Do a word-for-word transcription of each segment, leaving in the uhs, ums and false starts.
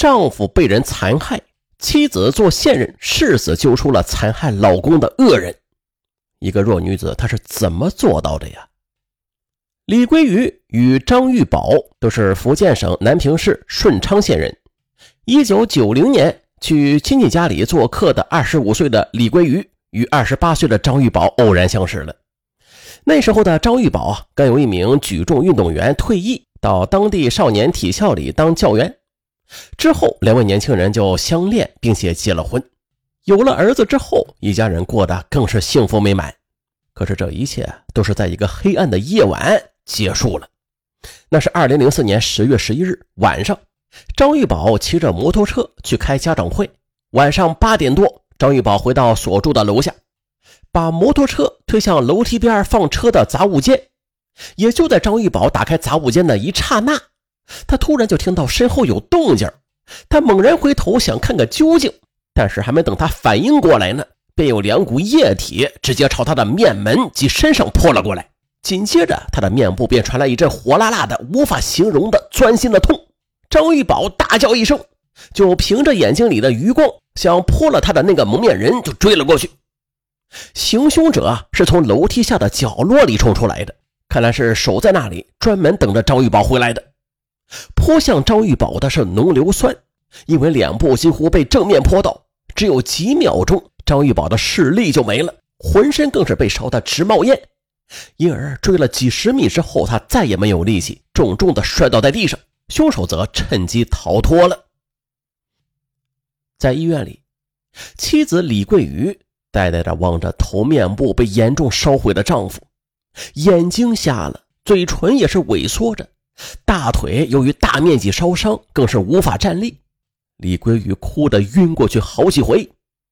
丈夫被人残害，妻子做线人誓死揪出了残害老公的恶人。一个弱女子她是怎么做到的呀？李桂瑜与张玉宝都是福建省南平市顺昌县人。一九九零年去亲戚家里做客的二十五岁的李桂瑜与二十八岁的张玉宝偶然相识了。那时候的张玉宝刚有一名举重运动员退役，到当地少年体校里当教员。之后两位年轻人就相恋并且结了婚。有了儿子之后，一家人过得更是幸福美满。可是这一切都是在一个黑暗的夜晚结束了。那是二零零四年十月十一日晚上，张玉宝骑着摩托车去开家长会。晚上八点多，张玉宝回到所住的楼下，把摩托车推向楼梯边放车的杂物间。也就在张玉宝打开杂物间的一刹那，他突然就听到身后有动静。他猛然回头想看个究竟，但是还没等他反应过来呢，便有两股液体直接朝他的面门及身上泼了过来。紧接着他的面部便传来一阵火辣辣的无法形容的钻心的痛。张玉宝大叫一声，就凭着眼睛里的余光向泼了他的那个蒙面人就追了过去。行凶者是从楼梯下的角落里冲出来的，看来是守在那里专门等着张玉宝回来的。泼向张玉宝的是浓硫酸，因为脸部几乎被正面泼到，只有几秒钟张玉宝的视力就没了，浑身更是被烧得直冒烟。因而追了几十米之后，他再也没有力气，重重地摔倒在地上，凶手则趁机逃脱了。在医院里，妻子李桂瑜呆呆地望着头面部被严重烧毁的丈夫，眼睛瞎了，嘴唇也是萎缩着，大腿由于大面积烧伤更是无法站立。李桂瑜哭得晕过去好几回。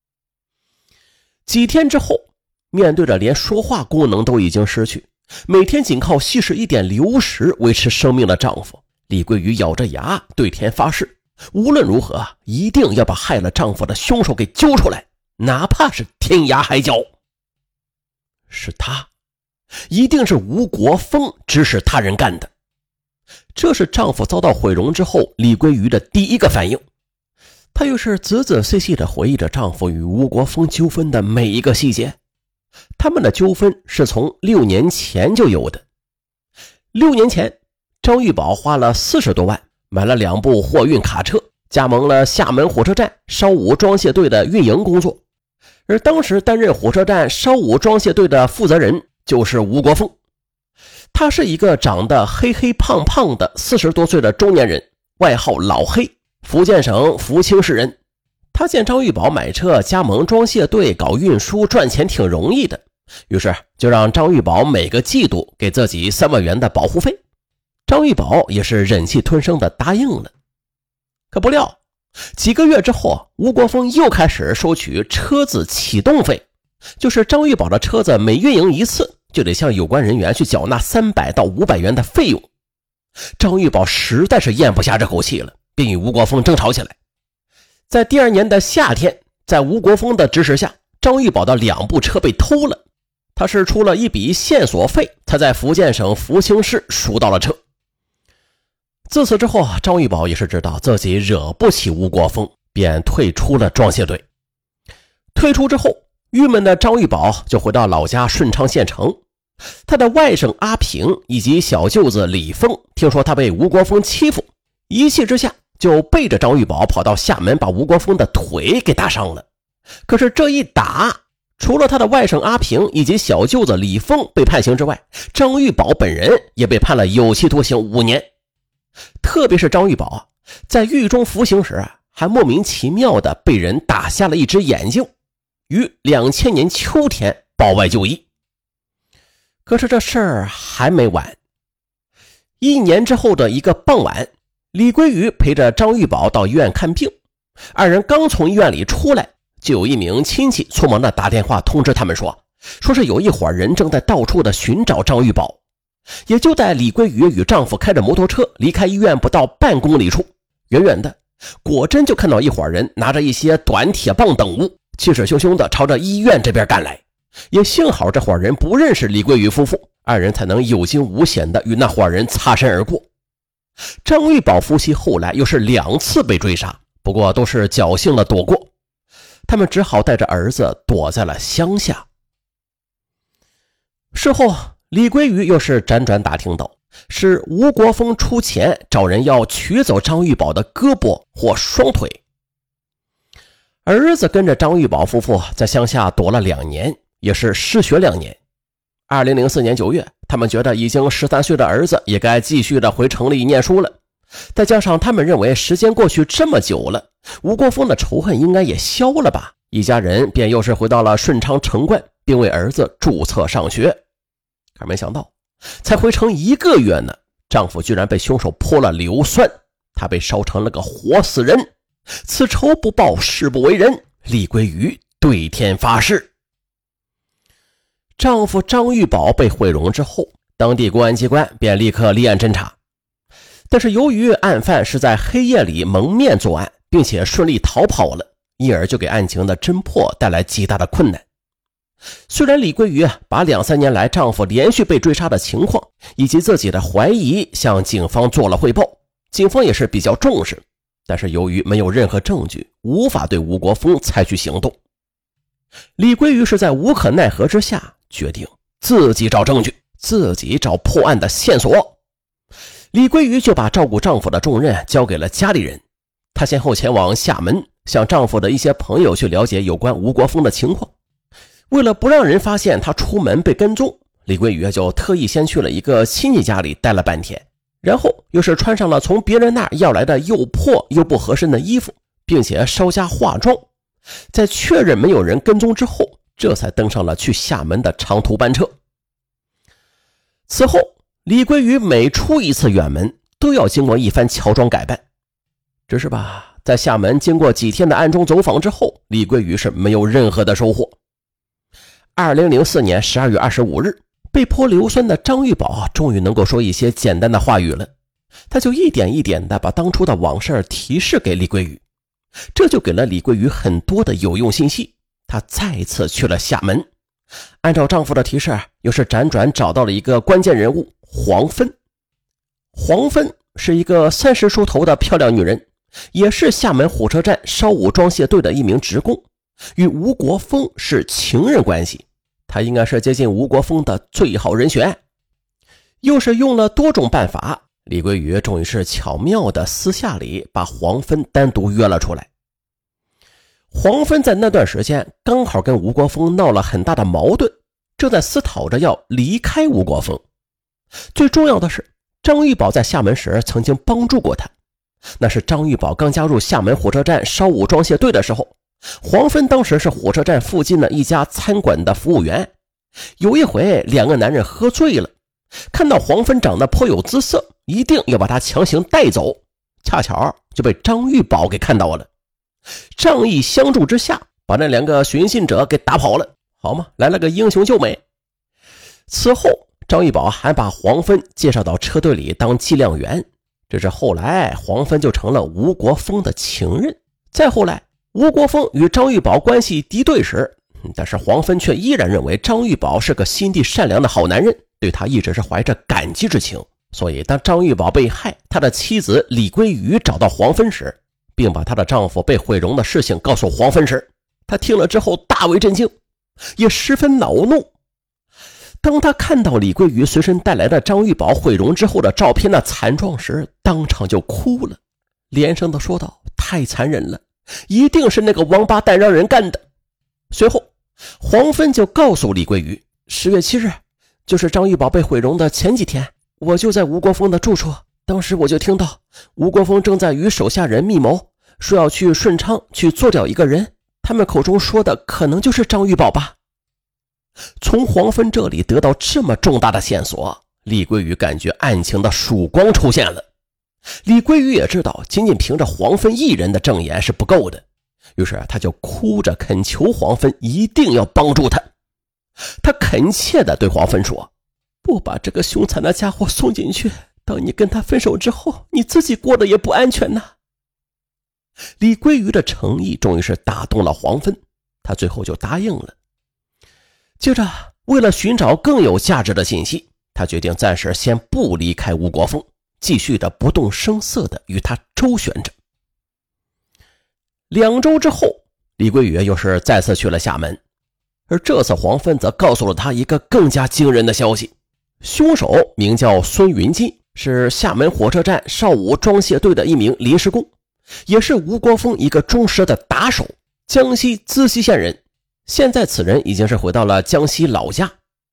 几天之后，面对着连说话功能都已经失去，每天仅靠吸食一点流食维持生命的丈夫，李桂瑜咬着牙对天发誓，无论如何一定要把害了丈夫的凶手给揪出来，哪怕是天涯海角。是他，一定是吴国峰指使他人干的。这是丈夫遭到毁容之后李桂瑜的第一个反应。她又是仔仔细细地回忆着丈夫与吴国峰纠纷的每一个细节。他们的纠纷是从六年前就有的。六年前，张玉宝花了四十多万买了两部货运卡车，加盟了厦门火车站烧武装卸队的运营工作。而当时担任火车站烧武装卸队的负责人就是吴国峰。他是一个长得黑黑胖胖的四十多岁的中年人，外号老黑，福建省福清市人。他见张玉宝买车加盟装卸队搞运输赚钱挺容易的，于是就让张玉宝每个季度给自己三万元的保护费。张玉宝也是忍气吞声的答应了。可不料几个月之后，吴国峰又开始收取车子启动费，就是张玉宝的车子每运营一次就得向有关人员去缴纳三百到五百元的费用。张玉宝实在是咽不下这口气了，便与吴国峰争吵起来。在第二年的夏天，在吴国峰的指使下，张玉宝的两部车被偷了。他是出了一笔线索费，才在福建省福清市赎到了车。自此之后，张玉宝也是知道自己惹不起吴国峰，便退出了装卸队。退出之后，郁闷的张玉宝就回到老家顺昌县城。他的外甥阿平以及小舅子李峰听说他被吴国峰欺负，一气之下就背着张玉宝跑到厦门，把吴国峰的腿给打伤了。可是这一打，除了他的外甥阿平以及小舅子李峰被判刑之外，张玉宝本人也被判了有期徒刑五年。特别是张玉宝在狱中服刑时，还莫名其妙的被人打瞎了一只眼睛，于两千年秋天保外就医。可是这事儿还没完。一年之后的一个傍晚，李桂瑜陪着张玉宝到医院看病，二人刚从医院里出来，就有一名亲戚匆忙的打电话通知他们说，说是有一伙人正在到处的寻找张玉宝。也就在李桂瑜与丈夫开着摩托车离开医院不到半公里处，远远的果真就看到一伙人拿着一些短铁棒等物，气势汹汹的朝着医院这边赶来。也幸好这伙人不认识李桂瑜夫妇，二人才能有惊无险的与那伙人擦身而过。张玉宝夫妻后来又是两次被追杀， 不过都是侥幸的躲过，他们只好带着儿子躲在了乡下。事后李桂瑜又是辗转打听到，是吴国峰出钱找人要取走张玉宝的胳膊或双腿。儿子跟着张玉宝夫妇在乡下躲了两年，也是失学两年。二零零四年九月，他们觉得已经十三岁的儿子也该继续的回城里念书了，再加上他们认为时间过去这么久了，吴国峰的仇恨应该也消了吧，一家人便又是回到了顺昌城关，并为儿子注册上学。可没想到才回城一个月呢，丈夫居然被凶手泼了硫酸，他被烧成了个活死人。此仇不报，誓不为人，李桂瑜对天发誓。丈夫张玉宝被毁容之后，当地公安机关便立刻立案侦查。但是由于案犯是在黑夜里蒙面作案，并且顺利逃跑了，因而就给案情的侦破带来极大的困难。虽然李桂瑜把两三年来丈夫连续被追杀的情况以及自己的怀疑向警方做了汇报，警方也是比较重视，但是由于没有任何证据，无法对吴国峰采取行动。李桂瑜是在无可奈何之下决定自己找证据，自己找破案的线索。李桂瑜就把照顾丈夫的重任交给了家里人，她先后前往厦门，向丈夫的一些朋友去了解有关吴国峰的情况。为了不让人发现她出门被跟踪，李桂瑜就特意先去了一个亲戚家里待了半天，然后又是穿上了从别人那儿要来的又破又不合身的衣服，并且稍加化妆，在确认没有人跟踪之后，这才登上了去厦门的长途班车。此后李桂瑜每出一次远门都要经过一番乔装改扮，只是吧，在厦门经过几天的暗中走访之后，李桂瑜是没有任何的收获。二零零四年十二月二十五日，被泼硫酸的张玉宝终于能够说一些简单的话语了，他就一点一点的把当初的往事提示给李桂瑜，这就给了李桂瑜很多的有用信息。她再次去了厦门，按照丈夫的提示，又是辗转找到了一个关键人物黄芬。黄芬是一个三十出头的漂亮女人，也是厦门火车站烧武装卸队的一名职工，与吴国峰是情人关系，她应该是接近吴国峰的最好人选。又是用了多种办法，李桂瑜终于是巧妙的私下里把黄芬单独约了出来。黄芬在那段时间刚好跟吴国峰闹了很大的矛盾，正在思考着要离开吴国峰。最重要的是，张玉宝在厦门时曾经帮助过他，那是张玉宝刚加入厦门火车站烧武装卸队的时候，黄芬当时是火车站附近的一家餐馆的服务员。有一回两个男人喝醉了，看到黄芬长得颇有姿色，一定要把她强行带走，恰巧就被张玉宝给看到了。仗义相助之下，把那两个寻衅者给打跑了，好吗？来了个英雄救美。此后张玉宝还把黄芬介绍到车队里当计量员，这是后来黄芬就成了吴国峰的情人。再后来吴国峰与张玉宝关系敌对时，但是黄芬却依然认为张玉宝是个心地善良的好男人，对他一直是怀着感激之情。所以当张玉宝被害，他的妻子李桂瑜找到黄芬时，并把她的丈夫被毁容的事情告诉黄芬时，她听了之后大为震惊，也十分恼怒。当她看到李桂瑜随身带来的张玉宝毁容之后的照片的惨状时，当场就哭了，连声的说道：太残忍了，一定是那个王八蛋让人干的。随后黄芬就告诉李桂瑜，十月七日就是张玉宝被毁容的前几天，我就在吴国峰的住处，当时我就听到吴国峰正在与手下人密谋，说要去顺昌去做掉一个人，他们口中说的可能就是张玉宝吧。从黄芬这里得到这么重大的线索，李桂瑜感觉案情的曙光出现了。李桂瑜也知道仅仅凭着黄芬一人的证言是不够的，于是他就哭着恳求黄芬一定要帮助他。他恳切地对黄芬说，不把这个凶残的家伙送进去，当你跟他分手之后，你自己过得也不安全呐。李桂瑜的诚意终于是打动了黄芬，他最后就答应了。接着为了寻找更有价值的信息，他决定暂时先不离开吴国峰，继续的不动声色的与他周旋着。 两周之后，李桂宇又是再次去了厦门，而这次黄芬则告诉了他一个更加惊人的消息，凶手名叫孙云金，是厦门火车站邵武装卸队的一名临时工，也是吴国峰一个忠实的打手，江西资溪县人。现在此人已经是回到了江西老家。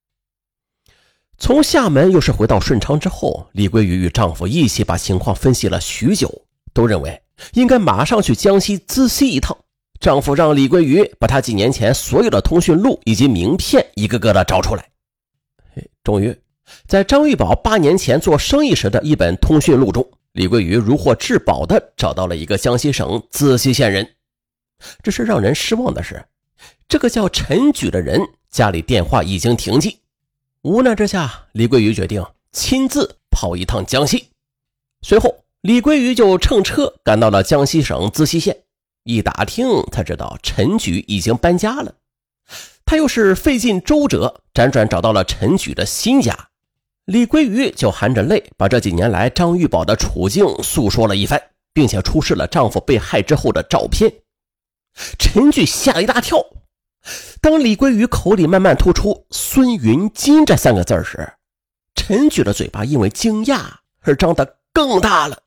从厦门又是回到顺昌之后，李桂宇与丈夫一起把情况分析了许久，都认为应该马上去江西资溪一趟。丈夫让李桂宇把他几年前所有的通讯录以及名片一个个的找出来。终于在张玉宝八年前做生意时的一本通讯录中，李桂宇如获至宝的找到了一个江西省资溪县人。只是让人失望的是，这个叫陈举的人家里电话已经停机。无奈之下，李桂宇决定亲自跑一趟江西。随后李桂宇就乘车赶到了江西省资溪县，一打听才知道陈举已经搬家了。他又是费尽周折辗转找到了陈举的新家。李桂宇就含着泪把这几年来张玉宝的处境诉说了一番，并且出示了丈夫被害之后的照片。陈举吓了一大跳，当李桂宇口里慢慢吐出孙云金这三个字时，陈举的嘴巴因为惊讶而张得更大了。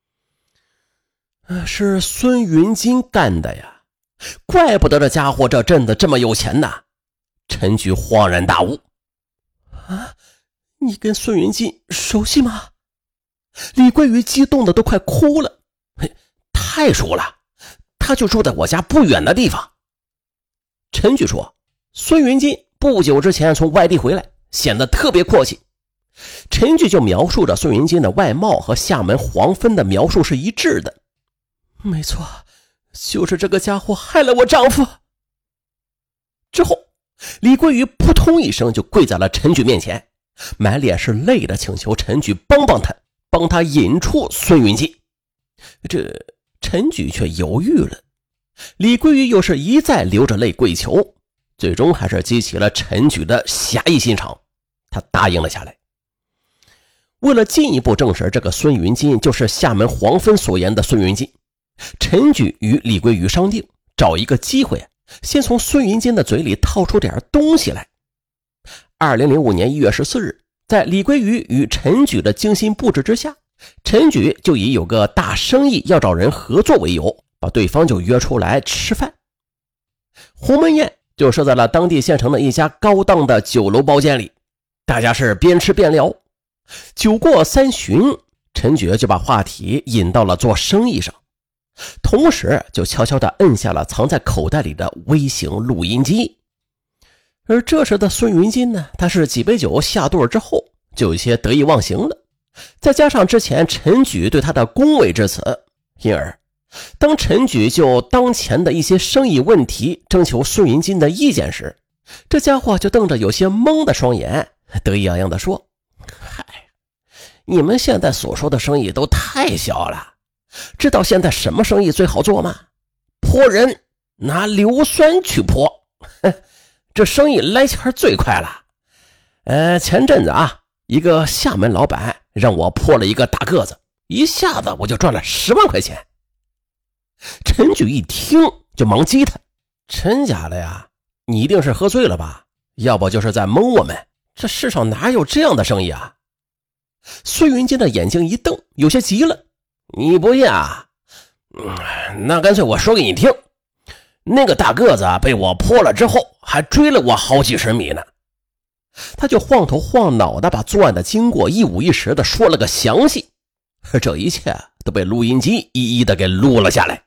是孙云金干的呀，怪不得这家伙这阵子这么有钱呐。陈举恍然大悟。啊，你跟孙云金熟悉吗？李桂宇激动的都快哭了。嘿，太熟了，他就住在我家不远的地方。陈举说，孙云金不久之前从外地回来，显得特别阔气。陈举就描述着孙云金的外貌和厦门黄芬的描述是一致的。没错，就是这个家伙害了我丈夫。之后李桂宇扑通一声就跪在了陈举面前，满脸是泪的请求陈举帮帮他，帮他引出孙云金。这陈举却犹豫了，李桂宇又是一再流着泪跪求，最终还是激起了陈举的侠义心肠，他答应了下来。为了进一步证实这个孙云金就是厦门黄芬所言的孙云金，陈举与李桂宇商定找一个机会，先从孙云金的嘴里套出点东西来。二零零五年一月十四日，在李桂宇与陈举的精心布置之下，陈举就以有个大生意要找人合作为由，把对方就约出来吃饭。鸿门宴就设在了当地县城的一家高档的酒楼包间里，大家是边吃边聊。酒过三巡，陈举就把话题引到了做生意上，同时就悄悄地摁下了藏在口袋里的微型录音机。而这时的孙云金呢，他是几杯酒下肚之后就有些得意忘形了，再加上之前陈举对他的恭维之词，因而当陈举就当前的一些生意问题征求孙云金的意见时，这家伙就瞪着有些懵的双眼，得意洋洋地说，嗨，你们现在所说的生意都太小了，知道现在什么生意最好做吗？泼人，拿硫酸去泼，这生意来钱最快了。呃，前阵子啊，一个厦门老板让我泼了一个大个子，一下子我就赚了十万块钱。陈举一听就忙激他，真假的呀？你一定是喝醉了吧？要不就是在蒙我们，这世上哪有这样的生意啊？孙云金的眼睛一瞪，有些急了，你不信啊？嗯，那干脆我说给你听，那个大个子被我泼了之后还追了我好几十米呢。他就晃头晃脑的把作案的经过一五一十的说了个详细，而这一切都被录音机一一的给录了下来。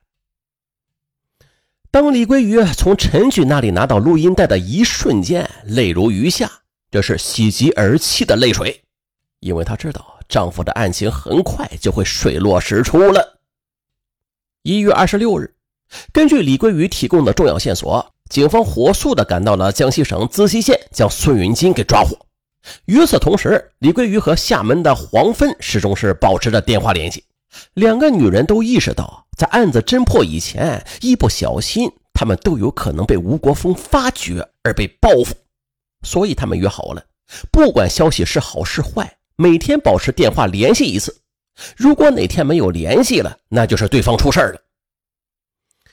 当李桂宇从陈举那里拿到录音带的一瞬间，泪如雨下，这是喜极而泣的泪水，因为她知道丈夫的案情很快就会水落石出了。一月二十六日，根据李桂宇提供的重要线索，警方火速的赶到了江西省资溪县，将孙云金给抓获。与此同时，李桂宇和厦门的黄芬始终是保持着电话联系。两个女人都意识到，在案子侦破以前，一不小心他们都有可能被吴国峰发觉而被报复，所以他们约好了，不管消息是好是坏，每天保持电话联系一次。如果哪天没有联系了，那就是对方出事了。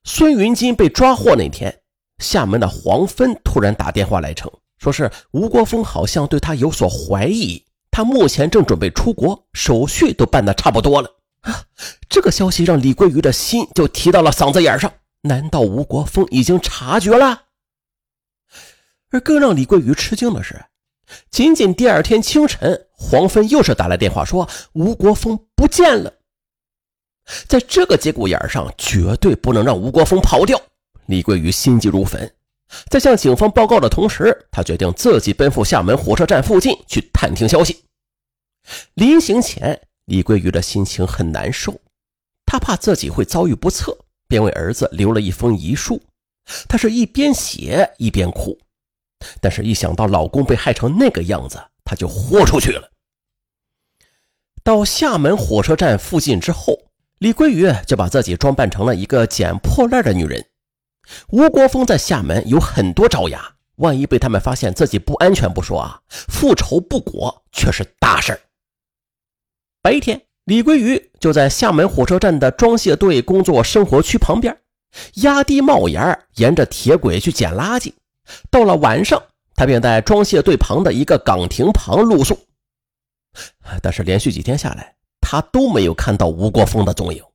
孙云金被抓获那天，厦门的黄芬突然打电话来称，说是吴国峰好像对他有所怀疑，他目前正准备出国，手续都办得差不多了。啊，这个消息让李桂鱼的心就提到了嗓子眼上，难道吴国峰已经察觉了？而更让李桂鱼吃惊的是，仅仅第二天清晨，黄芬又是打来电话说吴国峰不见了。在这个节骨眼上，绝对不能让吴国峰跑掉。李桂鱼心急如焚，在向警方报告的同时，他决定自己奔赴厦门火车站附近去探听消息。临行前，李桂鱼的心情很难受，他怕自己会遭遇不测，便为儿子留了一封遗书。他是一边写一边哭，但是一想到老公被害成那个样子，他就豁出去了。到厦门火车站附近之后，李桂鱼就把自己装扮成了一个捡破烂的女人。吴国峰在厦门有很多爪牙，万一被他们发现自己不安全不说啊，复仇不果却是大事。白天，李桂鱼就在厦门火车站的装卸队工作生活区旁边，压低帽檐，沿着铁轨去捡垃圾。到了晚上，他便在装卸队旁的一个岗亭旁露宿。但是连续几天下来，他都没有看到吴国峰的踪影。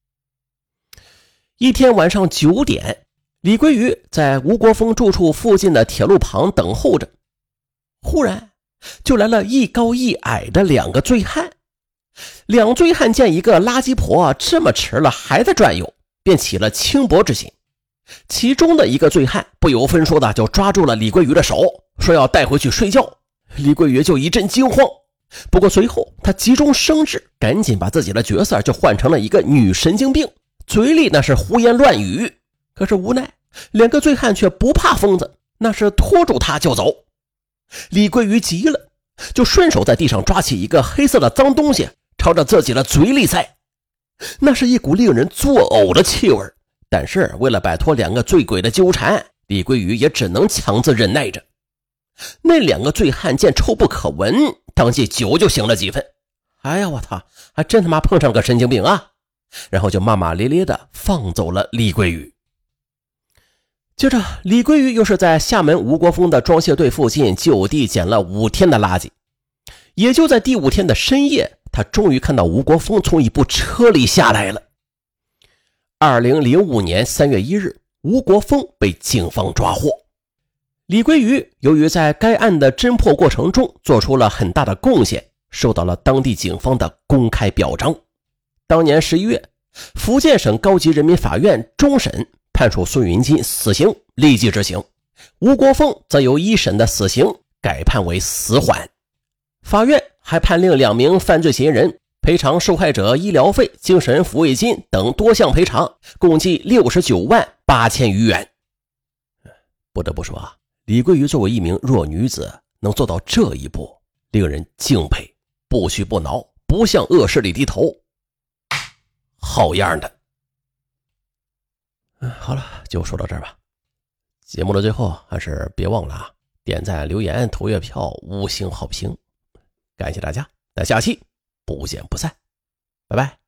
一天晚上九点，李桂鱼在吴国峰住处附近的铁路旁等候着，忽然就来了一高一矮的两个醉汉。两醉汉见一个垃圾婆这么迟了还在转悠，便起了轻薄之心。其中的一个醉汉不由分说的就抓住了李桂鱼的手，说要带回去睡觉。李桂鱼就一阵惊慌，不过随后他急中生智，赶紧把自己的角色就换成了一个女神经病，嘴里那是胡言乱语。可是无奈两个醉汉却不怕疯子，那是拖住他就走。李桂鱼急了，就顺手在地上抓起一个黑色的脏东西，朝着自己的嘴里塞。那是一股令人作呕的气味，但是为了摆脱两个醉鬼的纠缠，李桂鱼也只能强自忍耐着。那两个醉汉见臭不可闻，当即酒就醒了几分。哎呀我操，还真他妈碰上个神经病啊！然后就骂骂咧咧的放走了李桂鱼。接着李桂鱼又是在厦门吴国峰的装卸队附近就地捡了五天的垃圾。也就在第五天的深夜，他终于看到吴国峰从一部车里下来了。二零零五年三月一日，吴国峰被警方抓获。李桂鱼由于在该案的侦破过程中做出了很大的贡献，受到了当地警方的公开表彰。当年十一月，福建省高级人民法院终审判处孙云金死刑立即执行，吴国峰则由一审的死刑改判为死缓。法院还判令两名犯罪嫌疑人赔偿受害者医疗费、精神抚慰金等多项赔偿，共计六十九万八千余元。不得不说啊，李桂鱼作为一名弱女子能做到这一步，令人敬佩，不屈不挠，不向恶势力低头，好样的。好了，就说到这儿吧。节目的最后还是别忘了啊，点赞、留言、投月票、五星好评，感谢大家，咱下期不见不散，拜拜。